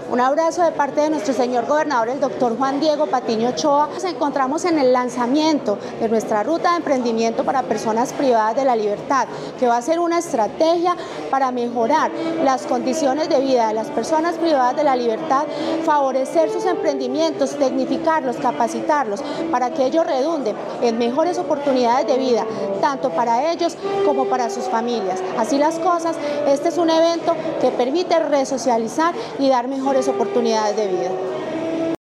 Un abrazo de parte de nuestro señor gobernador, el doctor Juan Diego Patiño Ochoa. Nos encontramos en el lanzamiento de nuestra ruta de emprendimiento para personas privadas de la libertad, que va a ser una estrategia para mejorar las condiciones de vida de las personas privadas de la libertad, favorecer sus emprendimientos, tecnificarlos, capacitarlos, para que ellos redunden en mejores oportunidades de vida, tanto para ellos como para sus familias. Así las cosas, este es un evento que permite resocializar y dar mejores oportunidades de vida.